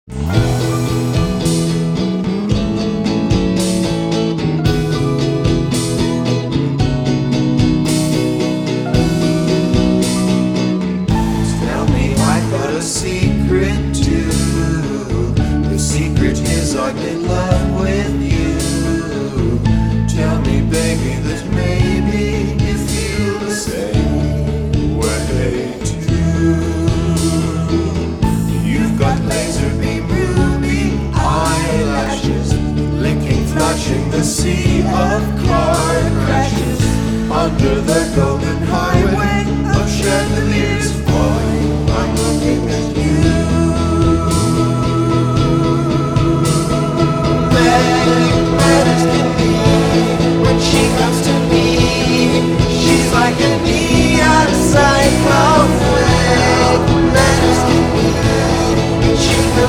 Tell me I've got a secret too. The secret is I'm in love with